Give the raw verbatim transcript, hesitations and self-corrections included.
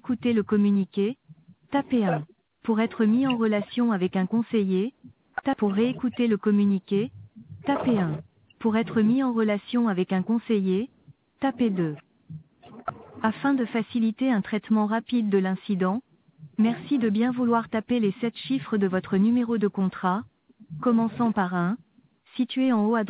réécouter le communiqué, tapez un. Pour être mis en relation avec un conseiller, tapez pour réécouter le communiqué, tapez un. Pour être mis en relation avec un conseiller, tapez deux. Afin de faciliter un traitement rapide de l'incident, merci de bien vouloir taper les sept chiffres de votre numéro de contrat, commençant par un, situé en haut à droite.